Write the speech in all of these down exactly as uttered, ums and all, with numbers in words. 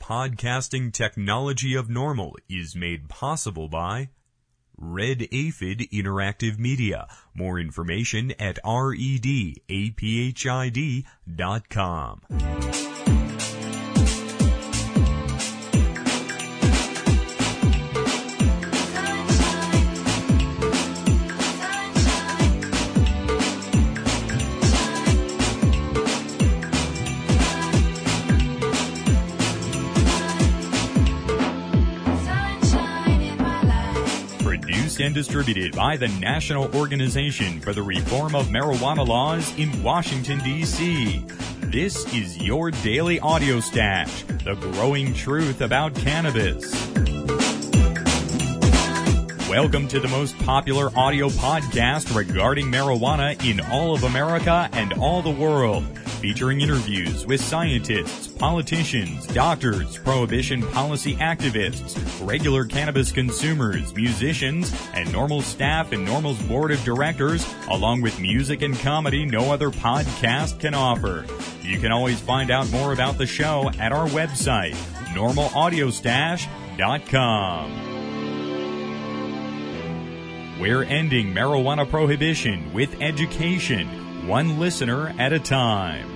podcasting technology of Normal is made possible by Red Aphid Interactive Media. More information at redaphid dot com. And distributed by the National Organization for the Reform of Marijuana Laws in Washington, D C This is your daily audio stash, the growing truth about cannabis. Welcome to the most popular audio podcast regarding marijuana in all of America and all the world, featuring interviews with scientists, politicians, doctors, prohibition policy activists, regular cannabis consumers, musicians, and Normal staff and Normal's board of directors, along with music and comedy no other podcast can offer. You can always find out more about the show at our website, normal audio stash dot com. We're ending marijuana prohibition with education, one listener at a time.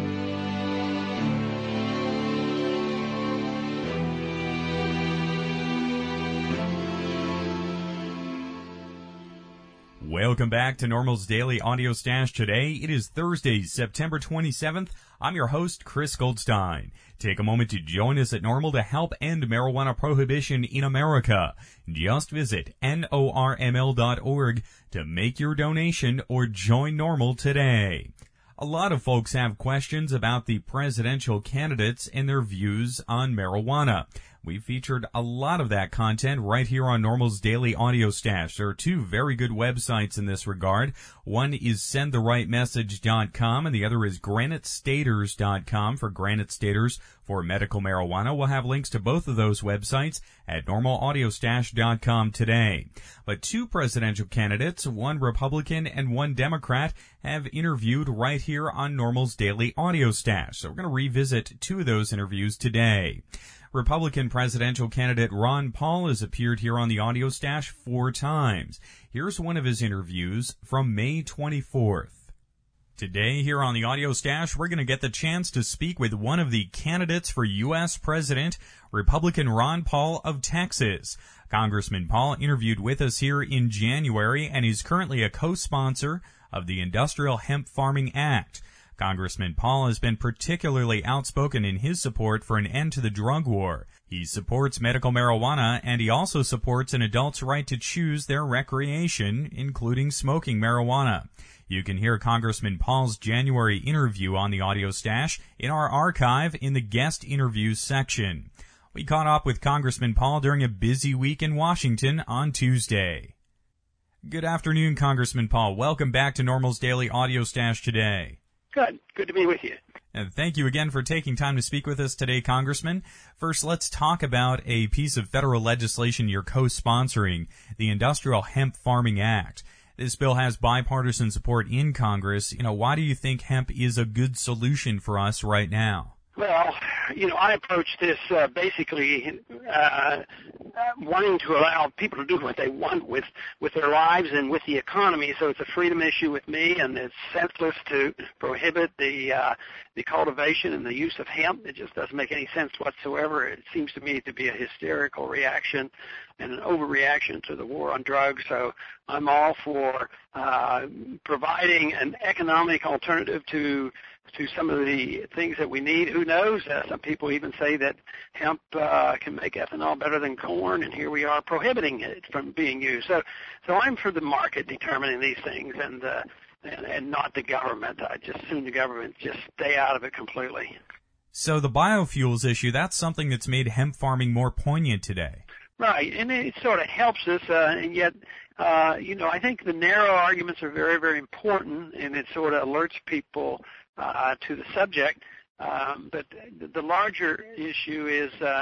Welcome back to Normal's Daily Audio Stash. Today, it is Thursday, September twenty-seventh. I'm your host, Chris Goldstein. Take a moment to join us at Normal to help end marijuana prohibition in America. Just visit norml dot org to make your donation or join Normal today. A lot of folks have questions about the presidential candidates and their views on marijuana. We featured a lot of that content right here on Normal's Daily Audio Stash. There are two very good websites in this regard. One is send the right message dot com and the other is granite staters dot com for Granite Staters for medical marijuana. We'll have links to both of those websites at normal audio stash dot com today. But two presidential candidates, one Republican and one Democrat, have interviewed right here on Normal's Daily Audio Stash. So we're going to revisit two of those interviews today. Republican presidential candidate Ron Paul has appeared here on the Audio Stash four times. Here's one of his interviews from May twenty-fourth. Today here on the Audio Stash, we're going to get the chance to speak with one of the candidates for U S president, Republican Ron Paul of Texas. Congressman Paul interviewed with us here in January, and he's currently a co-sponsor of the Industrial Hemp Farming Act. Congressman Paul has been particularly outspoken in his support for an end to the drug war. He supports medical marijuana, and he also supports an adult's right to choose their recreation, including smoking marijuana. You can hear Congressman Paul's January interview on the Audio Stash in our archive in the guest interviews section. We caught up with Congressman Paul during a busy week in Washington on Tuesday. Good afternoon, Congressman Paul. Welcome back to Normal's Daily Audio Stash today. Good. Good to be with you. And thank you again for taking time to speak with us today, Congressman. First, let's talk about a piece of federal legislation you're co-sponsoring, the Industrial Hemp Farming Act. This bill has bipartisan support in Congress. You know, why do you think hemp is a good solution for us right now? Well, you know, I approach this uh, basically uh, wanting to allow people to do what they want with, with their lives and with the economy. So it's a freedom issue with me, and it's senseless to prohibit the uh, the cultivation and the use of hemp. It just doesn't make any sense whatsoever. It seems to me to be a hysterical reaction and an overreaction to the war on drugs. So I'm all for uh, providing an economic alternative to to some of the things that we need. Who knows? Uh, some people even say that hemp uh, can make ethanol better than corn, and here we are prohibiting it from being used. So, so I'm for the market determining these things, and uh, and, and not the government. I just assume the government just stay out of it completely. So the biofuels issue, that's something that's made hemp farming more poignant today. Right, and it sort of helps us, uh, and yet, uh, you know, I think the narrow arguments are very, very important, and it sort of alerts people uh, to the subject. Um, but the larger issue is uh,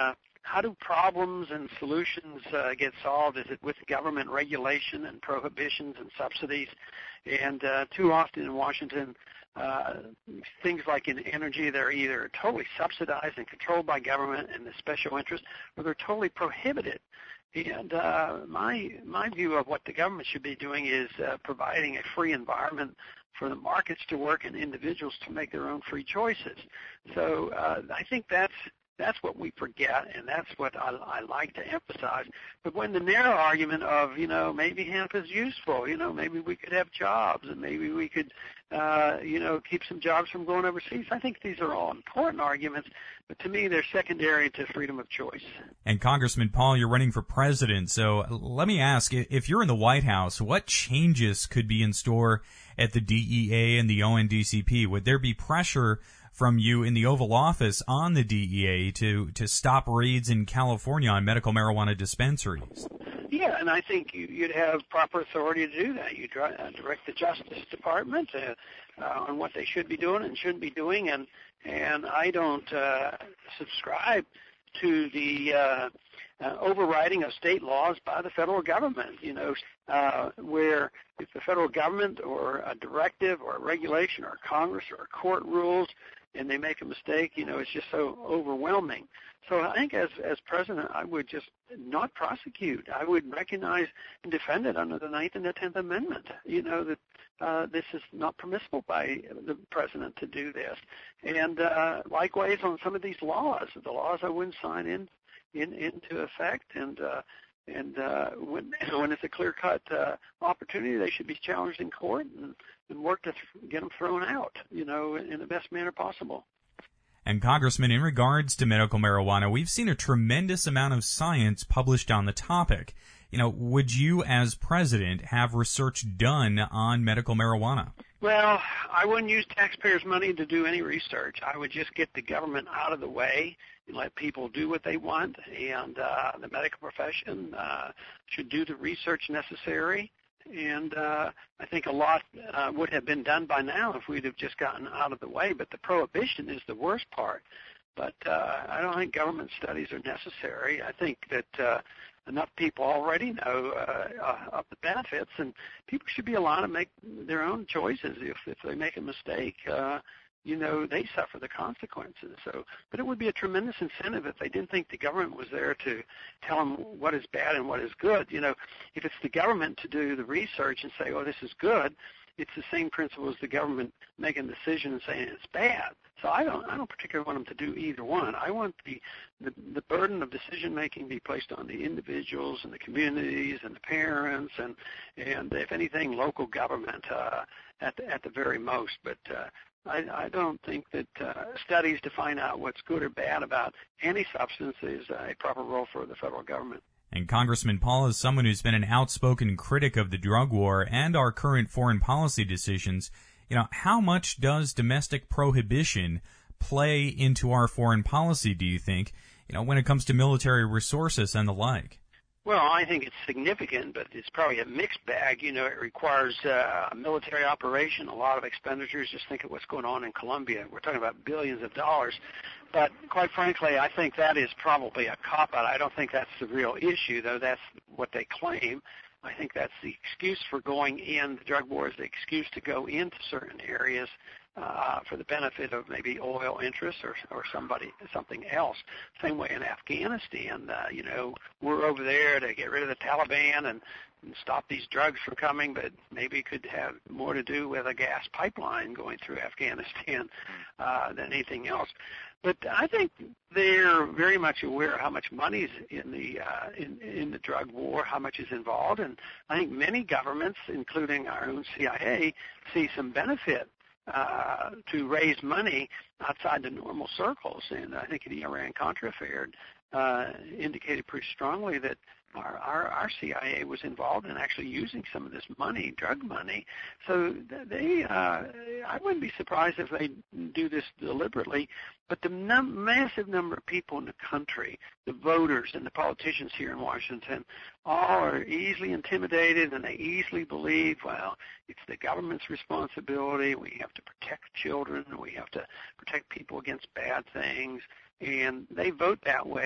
how do problems and solutions uh, get solved? Is it with government regulation and prohibitions and subsidies? And uh, too often in Washington, uh, things like in energy, they're either totally subsidized and controlled by government and the special interest, or they're totally prohibited. And uh, my my view of what the government should be doing is uh, providing a free environment for the markets to work and individuals to make their own free choices. So uh, I think that's that's what we forget, and that's what I, I like to emphasize. But when the narrow argument of, you know, maybe hemp is useful, you know, maybe we could have jobs, and maybe we could, uh, you know, keep some jobs from going overseas, I think these are all important arguments, but to me they're secondary to freedom of choice. And Congressman Paul, you're running for president, so let me ask, if you're in the White House, what changes could be in store at the D E A and the O N D C P? Would there be pressure from you in the Oval Office on the D E A to, to stop raids in California on medical marijuana dispensaries? Yeah, and I think you'd have proper authority to do that. You direct the Justice Department uh, uh, on what they should be doing and shouldn't be doing, and and I don't uh, subscribe to the uh, uh, overriding of state laws by the federal government. You know, uh, where if the federal government or a directive or a regulation or a Congress or a court rules and they make a mistake, you know, it's just so overwhelming. So I think as as president, I would just not prosecute. I would recognize and defend it under the Ninth and the Tenth Amendment. You know, that uh, this is not permissible by the president to do this. And uh, likewise on some of these laws, the laws I wouldn't sign in, in into effect. And uh, and uh, when when it's a clear-cut uh, opportunity, they should be challenged in court and, and work to th- get them thrown out, you know, in, in the best manner possible. And Congressman, in regards to medical marijuana, we've seen a tremendous amount of science published on the topic. You know, would you, as president, have research done on medical marijuana? Well, I wouldn't use taxpayers' money to do any research. I would just get the government out of the way and let people do what they want, and uh, the medical profession uh, should do the research necessary. And uh, I think a lot uh, would have been done by now if we'd have just gotten out of the way. But the prohibition is the worst part. But uh, I don't think government studies are necessary. I think that uh, enough people already know uh, uh, of the benefits, and people should be allowed to make their own choices. If, if they make a mistake, uh, you know, they suffer the consequences. So, but it would be a tremendous incentive if they didn't think the government was there to tell them what is bad and what is good. You know, if it's the government to do the research and say, oh, this is good, it's the same principle as the government making a decision and saying it's bad. So I don't, I don't particularly want them to do either one. I want the, the, the burden of decision making be placed on the individuals and the communities and the parents and, and if anything, local government uh, at the, at the very most. But uh, I, I don't think that uh, studies to find out what's good or bad about any substance is a proper role for the federal government. And Congressman Paul, is someone who's been an outspoken critic of the drug war and our current foreign policy decisions, you know, how much does domestic prohibition play into our foreign policy, do you think, you know, when it comes to military resources and the like? Well, I think it's significant, but it's probably a mixed bag. You know, it requires uh, a military operation, a lot of expenditures. Just think of what's going on in Colombia. We're talking about billions of dollars. But quite frankly, I think that is probably a cop-out. I don't think that's the real issue, though that's what they claim. I think that's the excuse for going in. The drug war is the excuse to go into certain areas uh, for the benefit of maybe oil interests or, or somebody, something else. Same way in Afghanistan. Uh, you know, we're over there to get rid of the Taliban and, and stop these drugs from coming, but maybe it could have more to do with a gas pipeline going through Afghanistan uh, than anything else. But I think they're very much aware of how much money is in the uh, in, in the drug war, how much is involved, and I think many governments, including our own C I A, see some benefit uh, to raise money outside the normal circles. And I think the Iran-Contra affair uh, indicated pretty strongly that Our, our, our C I A was involved in actually using some of this money, drug money. So they, uh, I wouldn't be surprised if they do this deliberately. But the num- massive number of people in the country, the voters and the politicians here in Washington, all are easily intimidated, and they easily believe, well, it's the government's responsibility. We have to protect children. We have to protect people against bad things. And they vote that way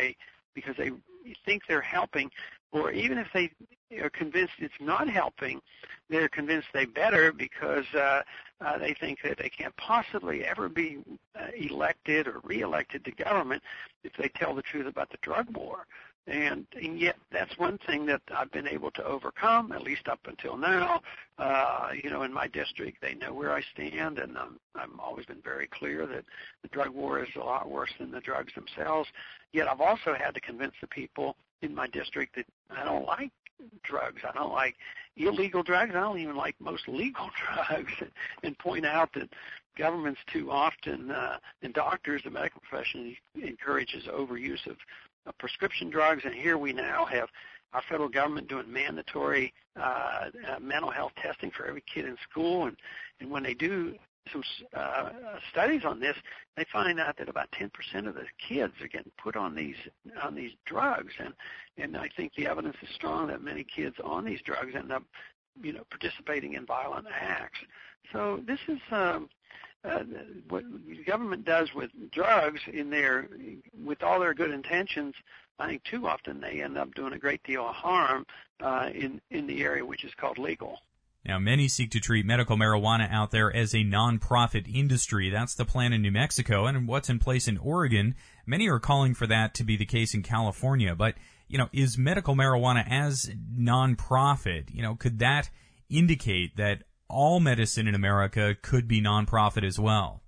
because they think they're helping, or even if they are convinced it's not helping, they're convinced they better because uh, uh, they think that they can't possibly ever be uh, elected or reelected to government if they tell the truth about the drug war. And, and yet that's one thing that I've been able to overcome, at least up until now. Uh, you know, in my district, they know where I stand, and um, I've always been very clear that the drug war is a lot worse than the drugs themselves. Yet I've also had to convince the people in my district that I don't like drugs. I don't like illegal drugs. I don't even like most legal drugs, and point out that governments too often, uh, and doctors, the medical profession, encourages overuse of Uh, prescription drugs, and here we now have our federal government doing mandatory uh, uh, mental health testing for every kid in school, and, and when they do some uh, studies on this, they find out that about ten percent of the kids are getting put on these on these drugs, and and I think the evidence is strong that many kids on these drugs end up, you know, participating in violent acts. So this is um, Uh, what the government does with drugs in their, with all their good intentions, I think too often they end up doing a great deal of harm uh, in, in the area which is called legal. Now, many seek to treat medical marijuana out there as a non-profit industry. That's the plan in New Mexico, and what's in place in Oregon. Many are calling for that to be the case in California. But, you know, is medical marijuana as non-profit, you know, could that indicate that all medicine in America could be nonprofit as well?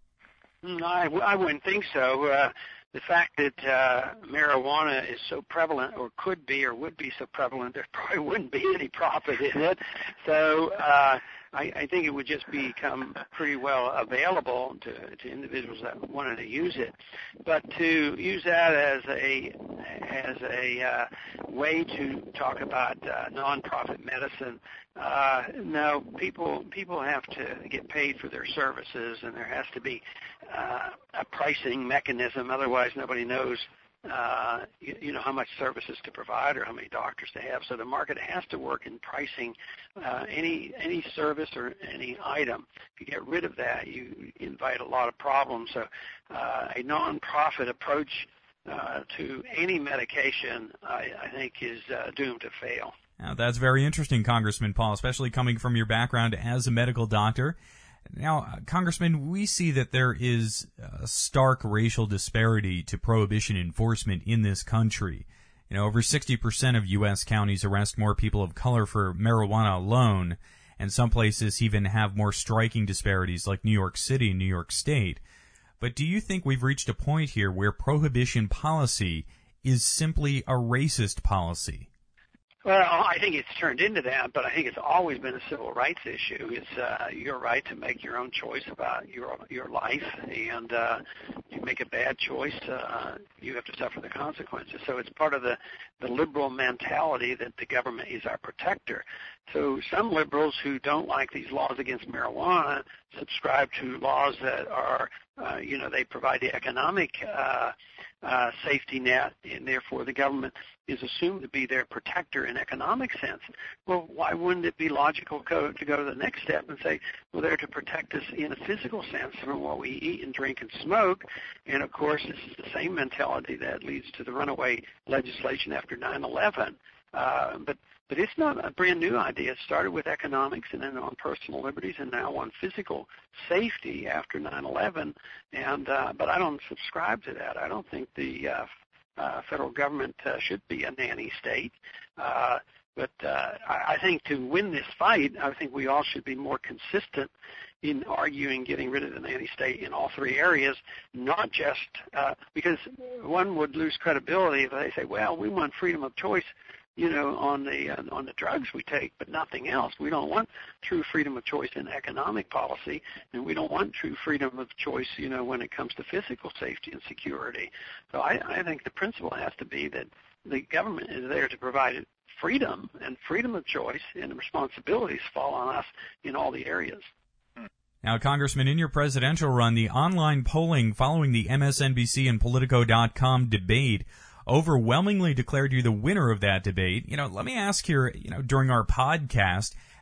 I, I wouldn't think so. Uh, the fact that uh, marijuana is so prevalent, or could be, or would be so prevalent, there probably wouldn't be any profit in it. So uh, I, I think it would just become pretty well available to, to individuals that wanted to use it. But to use that as a as a uh, way to talk about uh, nonprofit medicine, uh, no, people people have to get paid for their services, and there has to be uh, a pricing mechanism. Otherwise, nobody knows uh, you, you know how much services to provide or how many doctors to have. So the market has to work in pricing uh, any any service or any item. If you get rid of that, you invite a lot of problems. So uh, a nonprofit approach uh, to any medication, I, I think, is uh, doomed to fail. Now, that's very interesting, Congressman Paul, especially coming from your background as a medical doctor. Now, Congressman, we see that there is a stark racial disparity to prohibition enforcement in this country. You know, over sixty percent of U S counties arrest more people of color for marijuana alone, and some places even have more striking disparities like New York City and New York State. But do you think we've reached a point here where prohibition policy is simply a racist policy? Well, I think it's turned into that, but I think it's always been a civil rights issue. It's uh, your right to make your own choice about your your life, and uh, if you make a bad choice, uh, you have to suffer the consequences. So it's part of the, the liberal mentality that the government is our protector. So some liberals who don't like these laws against marijuana subscribe to laws that are, uh, you know, they provide the economic uh, uh, safety net, and therefore the government is assumed to be their protector in economic sense. Well, why wouldn't it be logical go, to go to the next step and say, well, they're to protect us in a physical sense from what we eat and drink and smoke? And, of course, this is the same mentality that leads to the runaway legislation after nine eleven. Uh, but but it's not a brand new idea. It started with economics and then on personal liberties and now on physical safety after nine eleven. And uh, but I don't subscribe to that. I don't think the uh, uh, federal government uh, should be a nanny state. Uh, but uh, I, I think to win this fight, I think we all should be more consistent in arguing getting rid of the nanny state in all three areas, not just uh, because one would lose credibility if they say, well, we want freedom of choice, you know, on the uh, on the drugs we take, but nothing else. We don't want true freedom of choice in economic policy, and we don't want true freedom of choice, you know, when it comes to physical safety and security. So I, I think the principle has to be that the government is there to provide freedom, and freedom of choice and the responsibilities fall on us in all the areas. Now, Congressman, in your presidential run, the online polling following the M S N B C and Politico dot com debate overwhelmingly declared you the winner of that debate. You know, let me ask here, you know, during our podcast,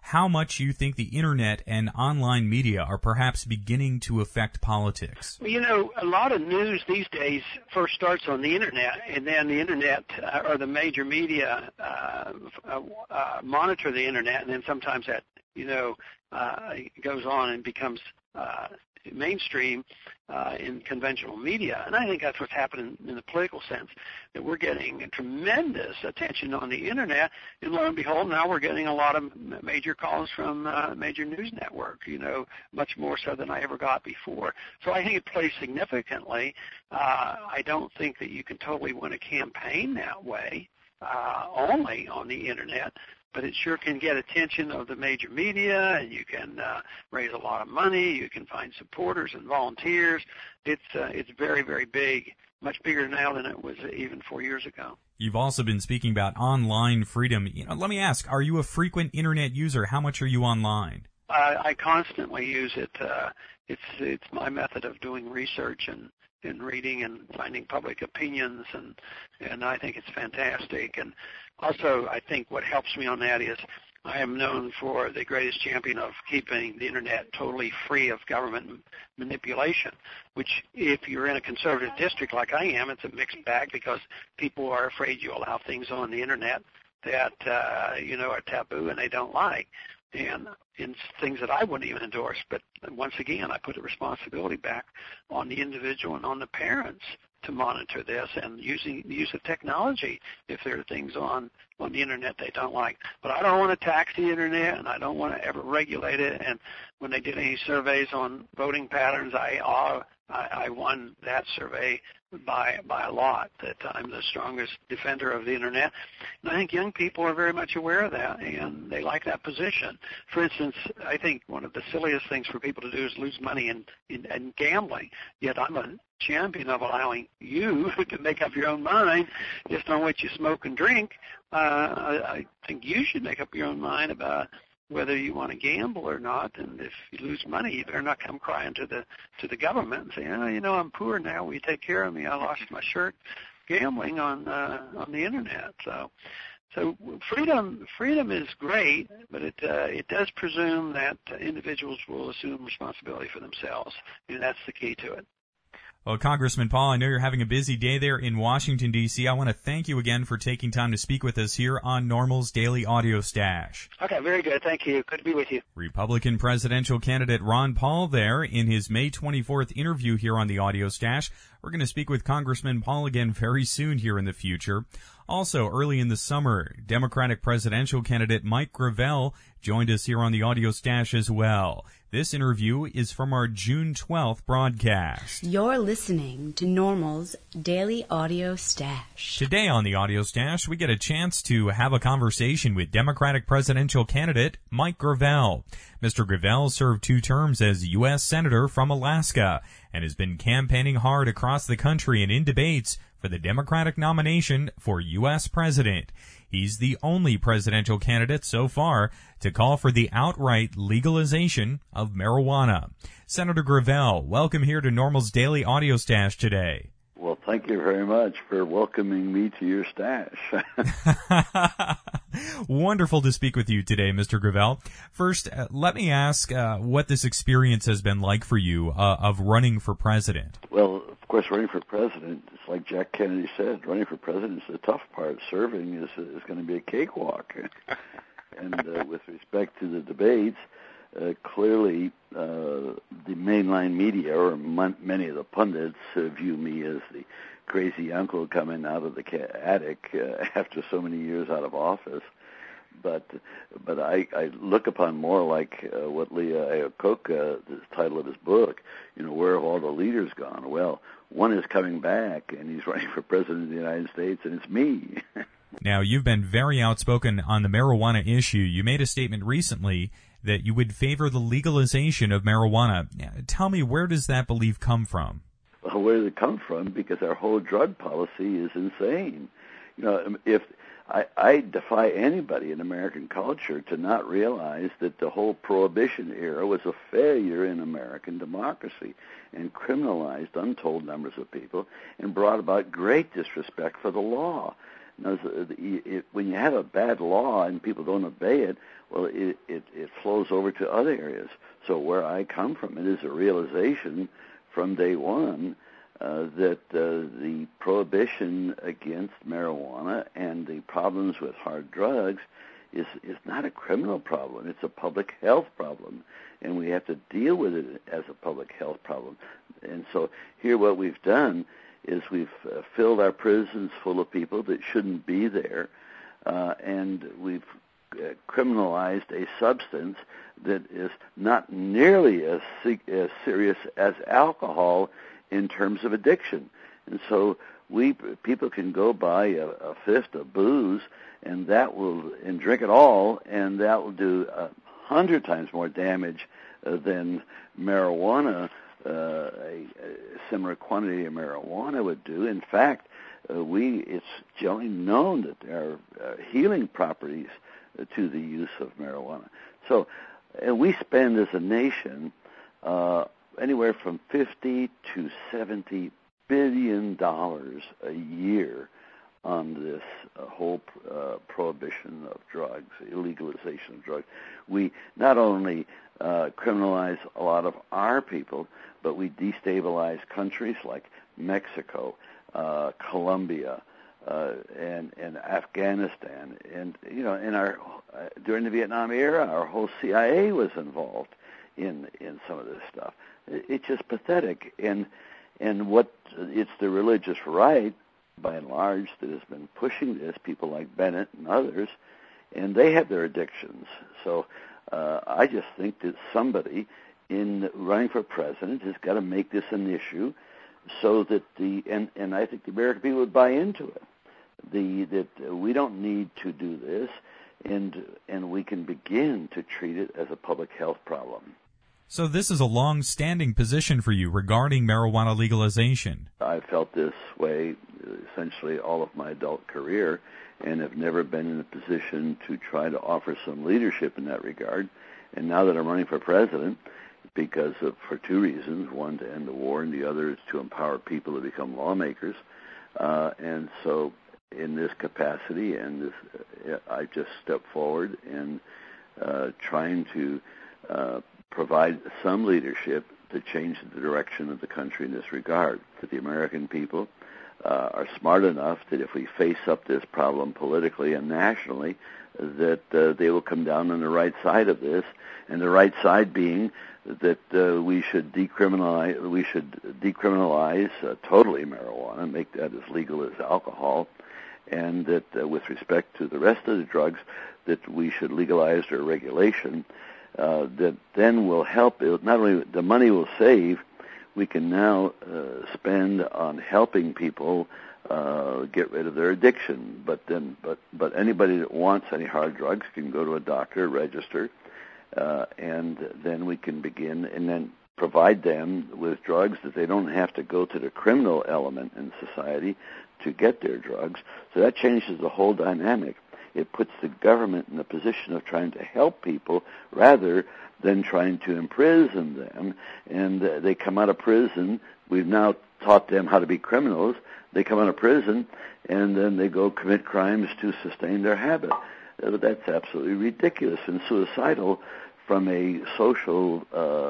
how much you think the internet and online media are perhaps beginning to affect politics. Well, you know, a lot of news these days first starts on the internet, and then the internet uh, or the major media uh, uh, uh, monitor the internet, and then sometimes that, you know, uh, goes on and becomes uh, mainstream uh, in conventional media. And I think that's what's happening in the political sense, that we're getting tremendous attention on the internet, and lo and behold, now we're getting a lot of major calls from uh, major news network, you know, much more so than I ever got before. So I think it plays significantly. Uh, I don't think that you can totally win a campaign that way, uh, only on the internet, but it sure can get attention of the major media, and you can uh, raise a lot of money. You can find supporters and volunteers. It's uh, it's very, very big, much bigger now than it was even four years ago. You've also been speaking about online freedom. You know, let me ask, are you a frequent internet user? How much are you online? I, I constantly use it. Uh, it's it's my method of doing research and and reading and finding public opinions, and and I think it's fantastic. And also, I think what helps me on that is I am known for the greatest champion of keeping the internet totally free of government manipulation, which if you're in a conservative district like I am, it's a mixed bag because people are afraid you allow things on the internet that, uh, you know, are taboo and they don't like, and in things that I wouldn't even endorse. But once again, I put the responsibility back on the individual and on the parents to monitor this and using the use of technology if there are things on, on the internet they don't like. But I don't want to tax the internet, and I don't want to ever regulate it. And when they did any surveys on voting patterns, I uh, I, I won that survey by by a lot, that I'm the strongest defender of the internet. And I think young people are very much aware of that, and they like that position. For instance, I think one of the silliest things for people to do is lose money in, in, in gambling, yet I'm a champion of allowing you to make up your own mind just on what you smoke and drink. Uh, I, I think you should make up your own mind about whether you want to gamble or not, and if you lose money, you better not come crying to the to the government and say, oh, you know, I'm poor now. Will you take care of me? I lost my shirt gambling on uh, on the internet. So, so freedom freedom is great, but it uh, it does presume that individuals will assume responsibility for themselves, and that's the key to it. Well, Congressman Paul, I know you're having a busy day there in Washington, D C I want to thank you again for taking time to speak with us here on NORML's Daily Audio Stash. Okay, very good. Thank you. Good to be with you. Republican presidential candidate Ron Paul there in his May twenty-fourth interview here on the Audio Stash. We're going to speak with Congressman Paul again very soon here in the future. Also, early in the summer, Democratic presidential candidate Mike Gravel joined us here on the Audio Stash as well. This interview is from our June twelfth broadcast. You're listening to NORML's Daily Audio Stash. Today on the Audio Stash, we get a chance to have a conversation with Democratic presidential candidate Mike Gravel. Mister Gravel served two terms as U S Senator from Alaska and has been campaigning hard across the country and in debates for the Democratic nomination for U S President. He's the only presidential candidate so far to call for the outright legalization of marijuana. Senator Gravel, welcome here to NORML's Daily Audio Stash today. Well, thank you very much for welcoming me to your stash. Wonderful to speak with you today, Mister Gravel. First, uh, let me ask uh, what this experience has been like for you uh, of running for president. Well, of course, running for president, it's like Jack Kennedy said, running for president is the tough part. Serving is is going to be a cakewalk. And uh, with respect to the debates, uh, clearly uh, the mainline media, or mon- many of the pundits, uh, view me as the crazy uncle coming out of the ca- attic uh, after so many years out of office. But but I, I look upon more like uh, what Lee Iacocca, the title of his book, you know, where have all the leaders gone? Well, one is coming back, and he's running for president of the United States, and it's me. Now, you've been very outspoken on the marijuana issue. You made a statement recently that you would favor the legalization of marijuana. Tell me, where does that belief come from? Well, where does it come from? Because our whole drug policy is insane. You know, if I, I defy anybody in American culture to not realize that the whole Prohibition era was a failure in American democracy and criminalized untold numbers of people and brought about great disrespect for the law. Now, when you have a bad law and people don't obey it, well, it, it, it flows over to other areas. So where I come from, it is a realization from day one uh, that uh, the prohibition against marijuana and the problems with hard drugs is, is not a criminal problem. It's a public health problem, and we have to deal with it as a public health problem. And so here what we've done is we've uh, filled our prisons full of people that shouldn't be there, uh, and we've uh, criminalized a substance that is not nearly as, as serious as alcohol in terms of addiction. And so we people can go buy a, a fifth of booze, and that will and drink it all, and that will do a hundred times more damage uh, than marijuana. Uh, a, a similar quantity of marijuana would do. In fact, uh, we it's generally known that there are uh, healing properties uh, to the use of marijuana. So uh, we spend as a nation uh, anywhere from fifty to seventy billion dollars a year on this uh, whole uh, prohibition of drugs, illegalization of drugs. We not only uh, criminalize a lot of our people, but we destabilize countries like Mexico, uh, Colombia, uh, and, and Afghanistan. And, you know, in our, uh, during the Vietnam era, our whole C I A was involved in, in some of this stuff. It, it's just pathetic. And, and what, it's the religious right, by and large, that has been pushing this, people like Bennett and others, and they have their addictions. So uh, I just think that somebody in running for president has got to make this an issue so that the, and, and I think the American people would buy into it, the that we don't need to do this, and and we can begin to treat it as a public health problem. So this is a long-standing position for you regarding marijuana legalization. I've felt this way essentially all of my adult career and have never been in a position to try to offer some leadership in that regard. And now that I'm running for president, because of, for two reasons, one, to end the war, and the other is to empower people to become lawmakers. Uh, and so in this capacity, and this, uh, I just stepped forward and uh, trying to uh, provide some leadership to change the direction of the country in this regard. That the American people uh, are smart enough that if we face up this problem politically and nationally, that uh, they will come down on the right side of this, and the right side being that uh, we should decriminalize, we should decriminalize uh, totally marijuana, make that as legal as alcohol, and that uh, with respect to the rest of the drugs, that we should legalize their regulation. Uh, that then will help. It, not only the money will save, we can now uh, spend on helping people uh, get rid of their addiction. But then, but but anybody that wants any hard drugs can go to a doctor, register, uh, and then we can begin and then provide them with drugs that they don't have to go to the criminal element in society to get their drugs. So that changes the whole dynamic. It puts the government in the position of trying to help people rather than trying to imprison them. And uh, they come out of prison. We've now taught them how to be criminals. They come out of prison, and then they go commit crimes to sustain their habit. Uh, that's absolutely ridiculous and suicidal from a social,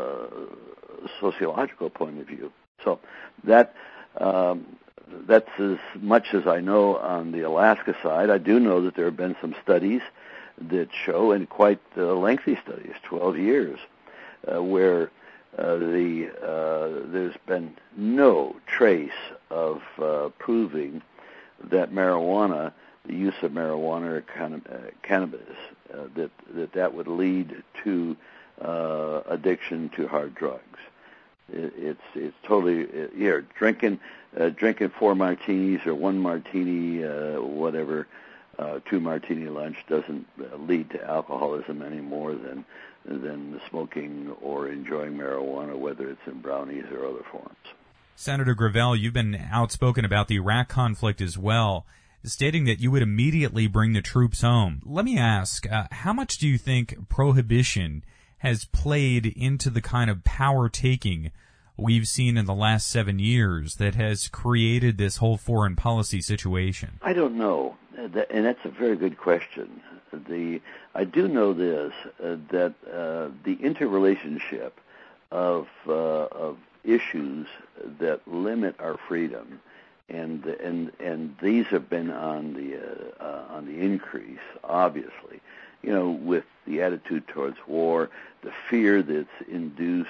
uh, sociological point of view. So that... Um, That's as much as I know on the Alaska side. I do know that there have been some studies that show, and quite uh, lengthy studies, twelve years, uh, where uh, the uh, there's been no trace of uh, proving that marijuana, the use of marijuana or can- uh, cannabis, uh, that, that that would lead to uh, addiction to hard drugs. It, it's it's totally it, yeah, drinking. Uh, drinking four martinis or one martini, uh, whatever, uh, two martini lunch doesn't uh, lead to alcoholism any more than than smoking or enjoying marijuana, whether it's in brownies or other forms. Senator Gravel, you've been outspoken about the Iraq conflict as well. stating that you would immediately bring the troops home. Let me ask, uh, how much do you think prohibition has played into the kind of power-taking we've seen in the last seven years that has created this whole foreign policy situation? I don't know, and that's a very good question. The I do know this, uh, that uh, the interrelationship of uh, of issues that limit our freedom, and and and these have been on the uh, uh, on the increase, obviously. You know, with the attitude towards war, the fear that's induced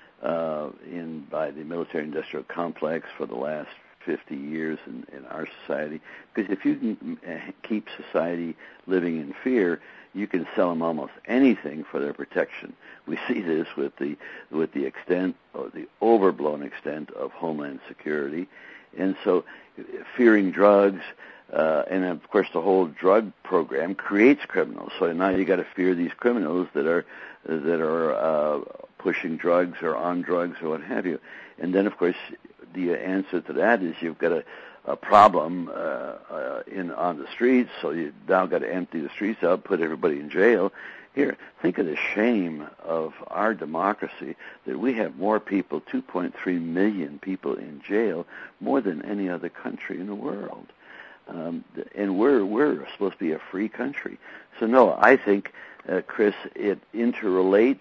uh, in by the military-industrial complex for the last fifty years in, in our society. Because if you can keep society living in fear, you can sell them almost anything for their protection. We see this with the with the extent, or the overblown extent of Homeland Security, and so fearing drugs, uh, and of course the whole drug program creates criminals. So now you got to fear these criminals that are that are uh, pushing drugs or on drugs or what have you. And then of course the answer to that is you've got a, a problem uh, uh, in on the streets, so you now got to empty the streets out, put everybody in jail. Here, think of the shame of our democracy that we have more people, two point three million people in jail, more than any other country in the world. Um, and we're we're supposed to be a free country. So no, I think, uh, Chris, it interrelates,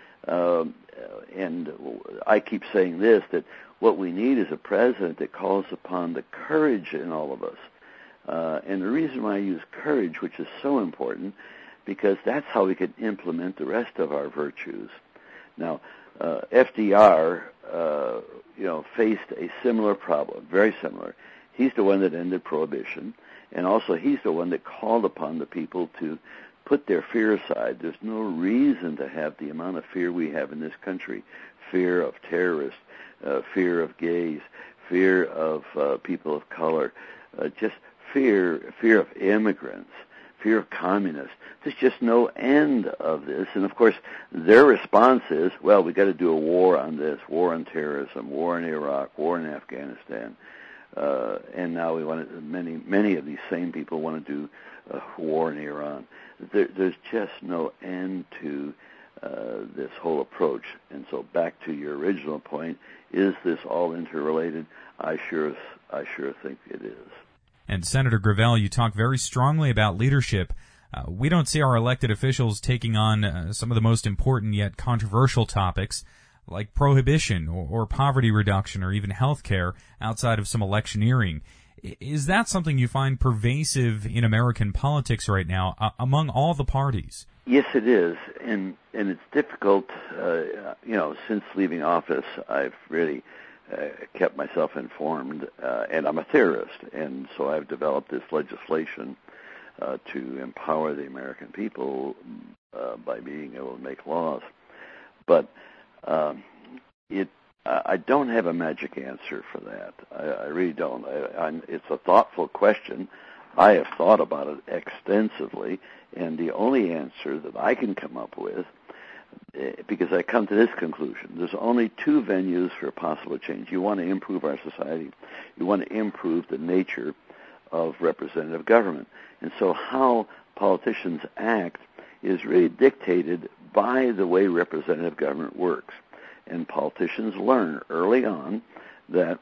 um, and I keep saying this, that what we need is a president that calls upon the courage in all of us. Uh, and the reason why I use courage, which is so important, because that's how we can implement the rest of our virtues. Now, uh, F D R, uh, you know, faced a similar problem, very similar. He's the one that ended prohibition, and also he's the one that called upon the people to put their fear aside. There's no reason to have the amount of fear we have in this country, fear of terrorists, uh, fear of gays, fear of uh, people of color, uh, just fear, fear of immigrants, fear of communists. There's just no end of this. And, of course, their response is, well, we've got to do a war on this, war on terrorism, war in Iraq, war in Afghanistan. Uh, and now we want to, many, many of these same people want to do a war in Iran. There, there's just no end to uh, this whole approach. And so back to your original point, is this all interrelated? I sure, I sure think it is. And Senator Gravel, you talk very strongly about leadership. Uh, we don't see our elected officials taking on uh, some of the most important yet controversial topics, like prohibition or, or poverty reduction or even health care outside of some electioneering. Is that something you find pervasive in American politics right now uh, among all the parties? Yes, it is, and and it's difficult. Uh, you know, since leaving office, I've really uh, kept myself informed, uh, and I'm a theorist, and so I've developed this legislation uh, to empower the American people uh, by being able to make laws. But um, it, I don't have a magic answer for that. I, I really don't. I, I'm, it's a thoughtful question. I have thought about it extensively, and the only answer that I can come up with, because I come to this conclusion, there's only two venues for possible change. You want to improve our society. You want to improve the nature of representative government. And so how politicians act is really dictated by the way representative government works. And politicians learn early on that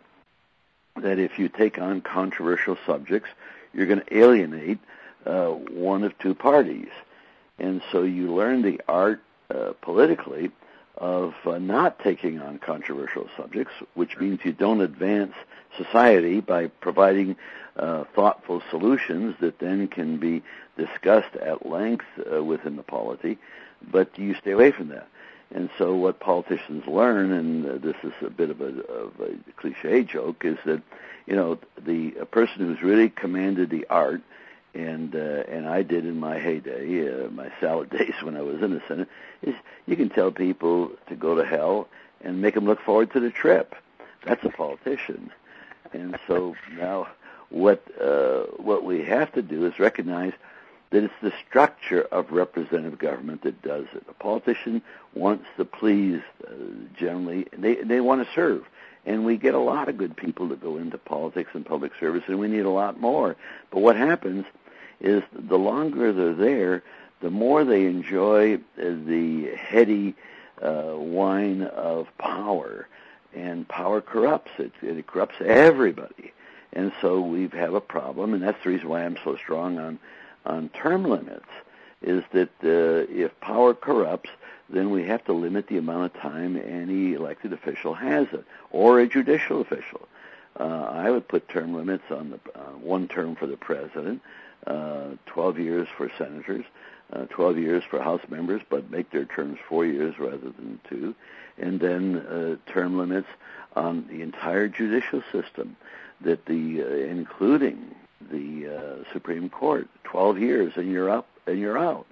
that if you take on controversial subjects, you're going to alienate uh, one of two parties. And so you learn the art uh, politically of uh, not taking on controversial subjects, which means you don't advance society by providing uh, thoughtful solutions that then can be discussed at length uh, within the polity, but you stay away from that. And so what politicians learn, and uh, this is a bit of a, of a cliche joke, is that, you know, the a person who's really commanded the art, and uh, and I did in my heyday, uh, my salad days when I was in the Senate, is you can tell people to go to hell and make them look forward to the trip. That's a politician. And so now what uh, what we have to do is recognize that it's the structure of representative government that does it. A politician wants to please, uh, generally, they they want to serve, And we get a lot of good people to go into politics and public service, and we need a lot more. But what happens is the longer they're there, the more they enjoy the heady uh, wine of power. And power corrupts. It, it corrupts everybody. And so we have a problem, and that's the reason why I'm so strong on, on term limits, is that uh, if power corrupts, then we have to limit the amount of time any elected official has it, or a judicial official. Uh, I would put term limits on the uh, one term for the president, uh, twelve years for senators, uh, twelve years for House members, but make their terms four years rather than two, and then uh, term limits on the entire judicial system, that the uh, including the uh, Supreme Court, twelve years, and you're up and you're out.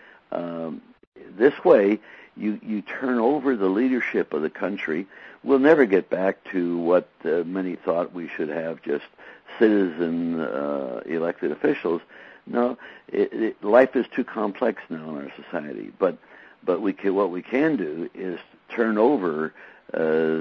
Um, this way, you you turn over the leadership of the country. We'll never get back to what uh, many thought we should have, just citizen uh, elected officials. No, it, it, life is too complex now in our society. But but we can, what we can do is turn over uh,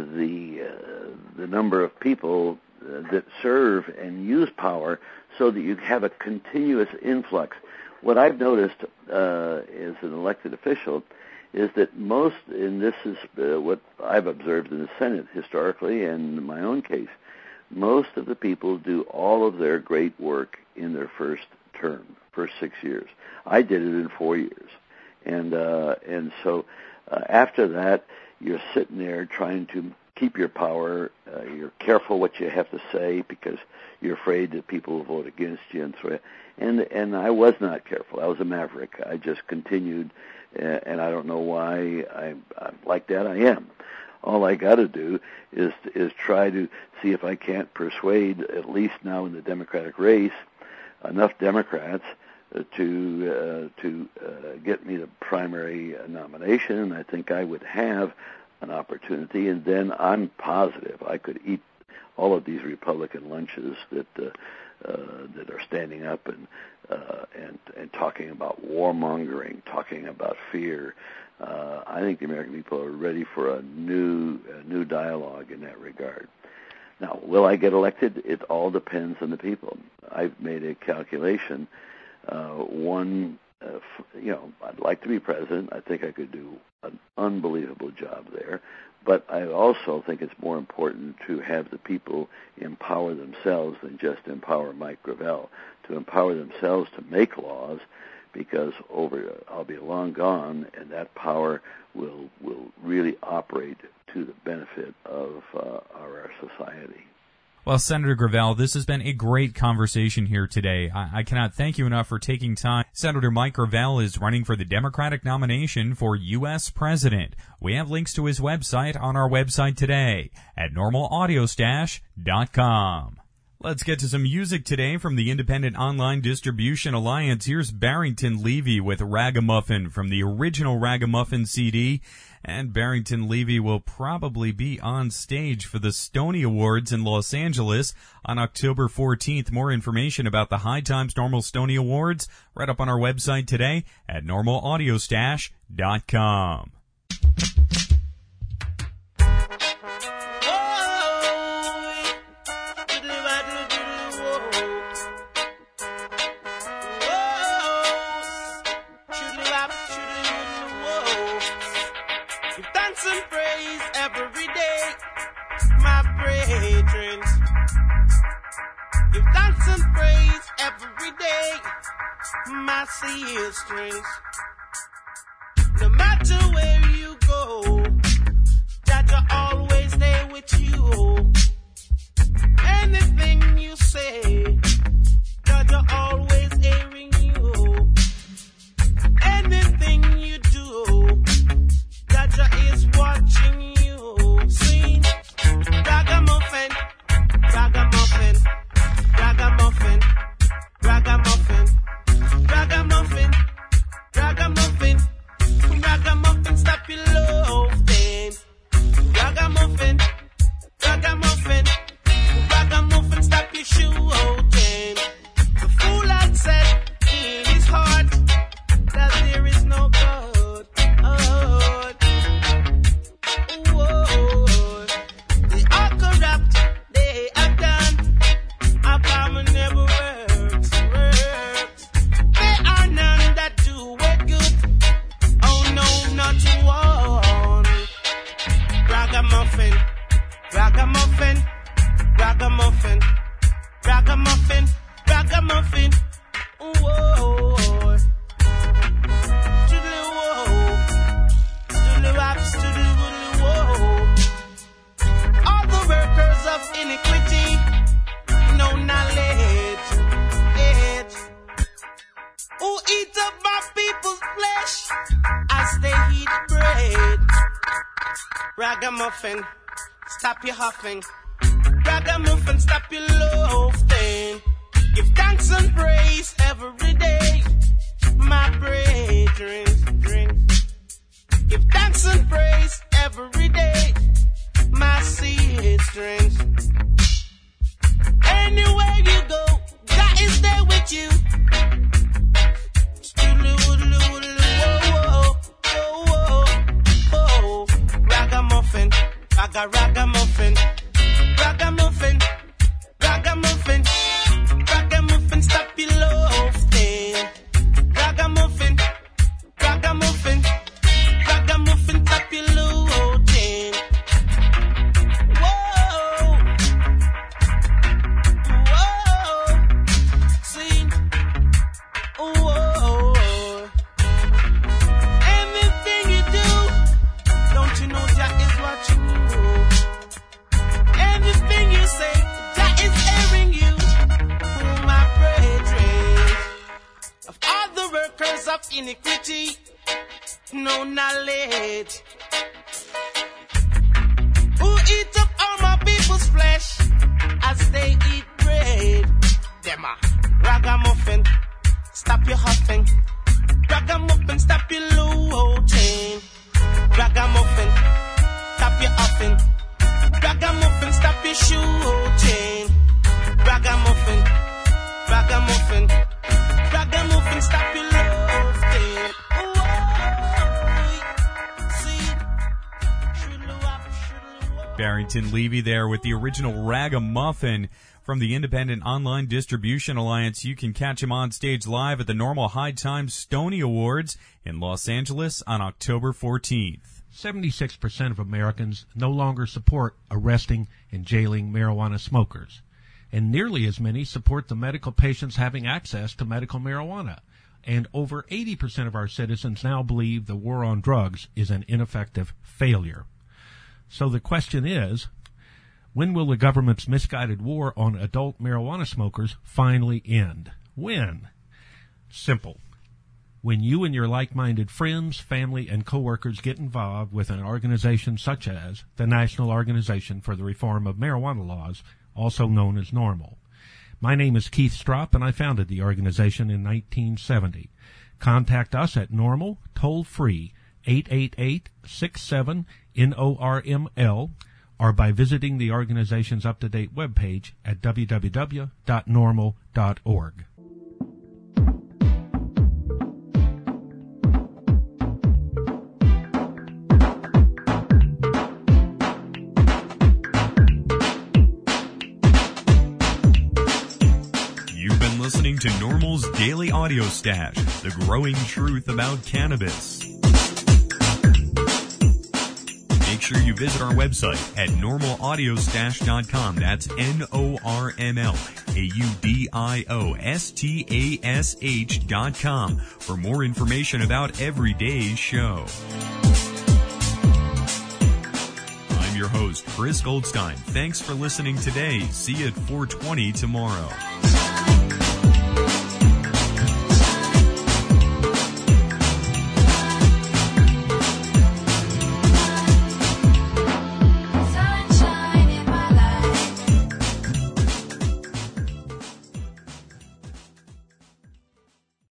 the uh, the number of people uh, that serve and use power, so that you have a continuous influx. What I've noticed uh, as an elected official is that most, and this is uh, what I've observed in the Senate historically and in my own case, most of the people do all of their great work in their first term, first six years. I did it in four years. And uh, and so uh, after that, you're sitting there trying to keep your power. Uh, you're careful what you have to say because you're afraid that people will vote against you and throw. And and I was not careful. I was a maverick. I just continued, uh, and I don't know why I, I'm like that. I am. All I got to do is is try to see if I can't persuade, at least now in the Democratic race, enough Democrats to uh, to uh, get me the primary nomination, and I think I would have an opportunity. And then I'm positive I could eat all of these Republican lunches that uh, uh, that are standing up and uh, and and talking about warmongering, talking about fear. Uh, I think the American people are ready for a new a new dialogue in that regard. Now, will I get elected? It all depends on the people. I've made a calculation. Uh, one, uh, f- you know, I'd like to be president. I think I could do an unbelievable job there. But I also think it's more important to have the people empower themselves than just empower Mike Gravel, to empower themselves to make laws, because over I'll be long gone, and that power will will really operate to the benefit of uh, our, our society. Well, Senator Gravel, this has been a great conversation here today. I, I cannot thank you enough for taking time. Senator Mike Gravel is running for the Democratic nomination for U S President. We have links to his website on our website today at normal audio stash dot com. Let's get to some music today from the Independent Online Distribution Alliance. Here's Barrington Levy with Ragamuffin from the original Ragamuffin C D. And Barrington Levy will probably be on stage for the Stony Awards in Los Angeles on October fourteenth. More information about the High Times Normal Stony Awards right up on our website today at normal audio stash dot com. My C strings. No matter where you go, Jaja always there with you. Anything you say, Jaja always hearing you. Anything you do, Jaja is watching you. Sing, Ragamuffin, Ragamuffin, Ragamuffin, Ragamuffin. Ragamuffin, ragamuffin, ragamuffin, stop your loafing. Ragamuffin, ragamuffin, ragamuffin, stop your shooting. The fool Ragamuffin, stop your huffing. Ragamuffin, stop your loafing. Give thanks and praise every day. My brethren, drink. Give thanks and praise every day. My sisters. Anywhere you go, God is there with you. Ragamuffin, raga ragamuffin, ragamuffin, ragamuffin, ragamuffin, stop your loafing. Ragamuffin, ragamuffin, ragamuffin, stop your loafing. Whoa, whoa, see, whoa. Anything you do, don't you know that is watching you? Anything you say, that is hearing you. Oh, my brethren, of all the workers of iniquity, no knowledge. Who eat up all my people's flesh as they eat bread? Them a ragamuffin, stop your huffing. Ragamuffin, stop your looting. Ragamuffin, stop your huffing. Ragamuffin, stop your shooting. Ragamuffin, ragamuffin, ragamuffin, stop your lofting. Barrington Levy there with the original Ragamuffin from the Independent Online Distribution Alliance. You can catch him on stage live at the Normal High Times Stony Awards in Los Angeles on October fourteenth. seventy-six percent of Americans no longer support arresting and jailing marijuana smokers, and nearly as many support the medical patients having access to medical marijuana. And over eighty percent of our citizens now believe the war on drugs is an ineffective failure. So the question is, when will the government's misguided war on adult marijuana smokers finally end? When? Simple. When you and your like-minded friends, family, and coworkers get involved with an organization such as the National Organization for the Reform of Marijuana Laws, also known as NORML. My name is Keith Stropp, and I founded the organization in nineteen seventy. Contact us at NORML, toll-free, eight eight eight, six seven, N O R M L, or by visiting the organization's up-to-date webpage at w w w dot normal dot org. You've been listening to Normal's Daily Audio Stash, the growing truth about cannabis. Make sure you visit our website at normal audio stash dot com. That's N O R M L A U D I O S T A S H dot com for more information about every day's show. I'm your host, Chris Goldstein. Thanks for listening today. See you at four twenty tomorrow.